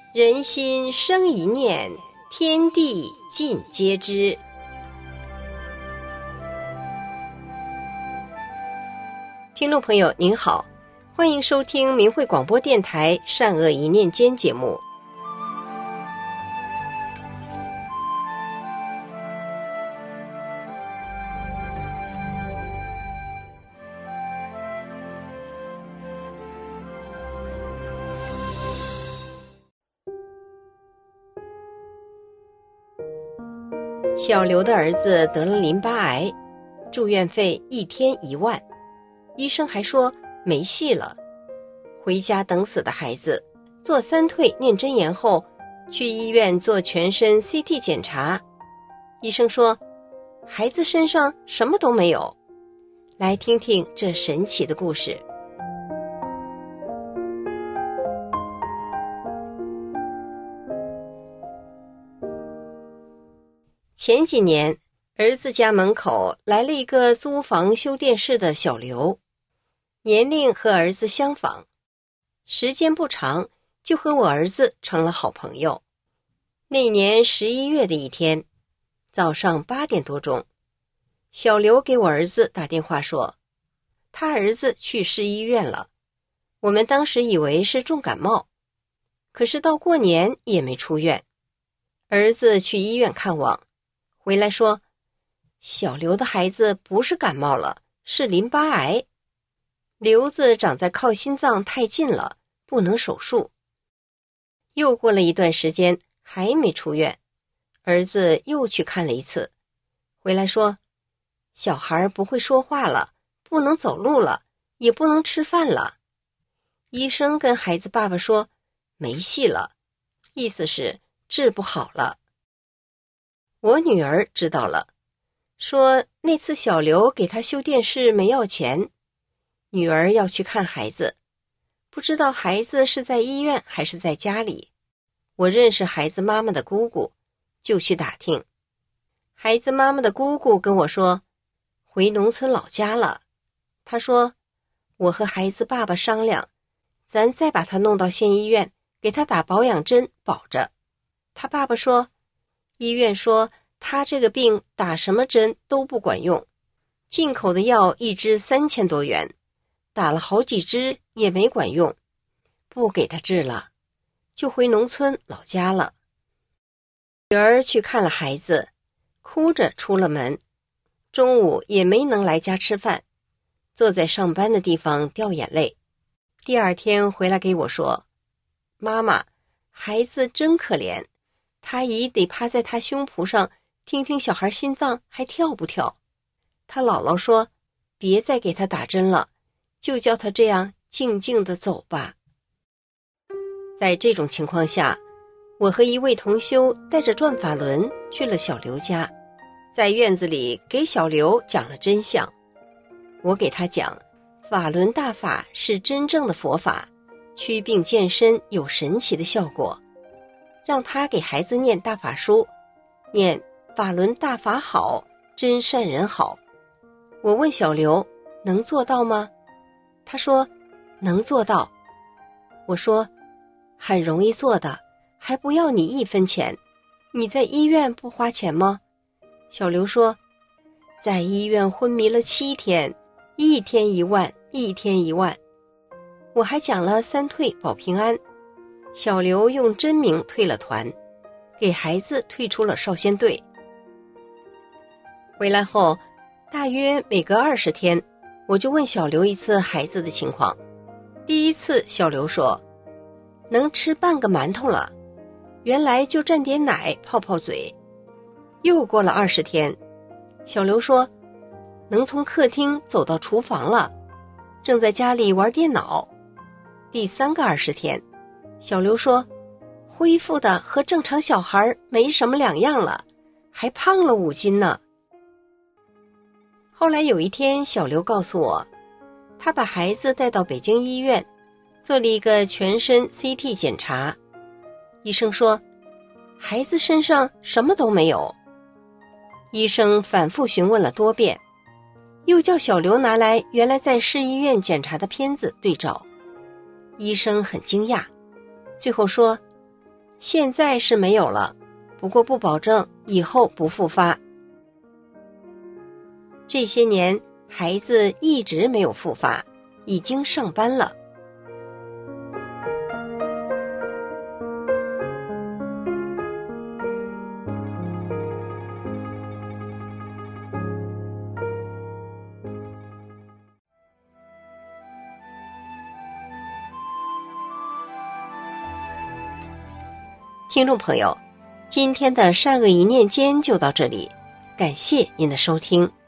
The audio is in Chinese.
人心生一念，天地尽皆知。听众朋友您好，欢迎收听明慧广播电台善恶一念间节目。小刘的儿子得了淋巴癌，住院费1天1万，医生还说没戏了。回家等死的孩子，做3退念真言后，去医院做全身 CT 检查，医生说孩子身上什么都没有。来听听这神奇的故事。前几年，儿子家门口来了一个租房修电视的小刘，年龄和儿子相仿，时间不长就和我儿子成了好朋友。那年11月的一天，早上8点多钟，小刘给我儿子打电话说，他儿子去市医院了。我们当时以为是重感冒，可是到过年也没出院。儿子去医院看望，回来说，小刘的孩子不是感冒了，是淋巴癌。瘤子长在靠心脏太近了，不能手术。又过了一段时间，还没出院，儿子又去看了一次，回来说，小孩不会说话了，不能走路了，也不能吃饭了。医生跟孩子爸爸说，没戏了，意思是治不好了。我女儿知道了，说那次小刘给她修电视没要钱，女儿要去看孩子，不知道孩子是在医院还是在家里。我认识孩子妈妈的姑姑，就去打听。孩子妈妈的姑姑跟我说，回农村老家了。她说，我和孩子爸爸商量，咱再把他弄到县医院，给他打保养针保着。他爸爸说，医院说他这个病打什么针都不管用，进口的药1支3000多元，打了好几支也没管用，不给他治了，就回农村老家了。女儿去看了孩子，哭着出了门，中午也没能来家吃饭，坐在上班的地方掉眼泪。第二天回来给我说，妈妈，孩子真可怜，他姨得趴在他胸脯上听听小孩心脏还跳不跳。他姥姥说，别再给他打针了，就叫他这样静静地走吧。在这种情况下，我和一位同修带着转法轮去了小刘家，在院子里给小刘讲了真相。我给他讲，法轮大法是真正的佛法，祛病健身有神奇的效果，让他给孩子念大法书，念法轮大法好，真善人好。我问小刘，能做到吗？他说能做到。我说很容易做的，还不要你1分钱，你在医院不花钱吗？小刘说，在医院昏迷了7天，1天1万，1天1万。我还讲了3退保平安，小刘用真名退了团，给孩子退出了少先队。回来后大约每隔20天，我就问小刘一次孩子的情况。第一次小刘说，能吃半个馒头了，原来就蘸点奶泡泡嘴。又过了20天，小刘说，能从客厅走到厨房了，正在家里玩电脑。第3个20天，小刘说，恢复的和正常小孩没什么两样了，还胖了5斤呢。后来有一天，小刘告诉我，他把孩子带到北京医院，做了一个全身 CT 检查。医生说，孩子身上什么都没有。医生反复询问了多遍，又叫小刘拿来原来在市医院检查的片子对照。医生很惊讶，最后说， 现在是没有了，不过不保证以后不复发。这些年孩子一直没有复发，已经上班了。听众朋友，今天的善恶一念间就到这里，感谢您的收听。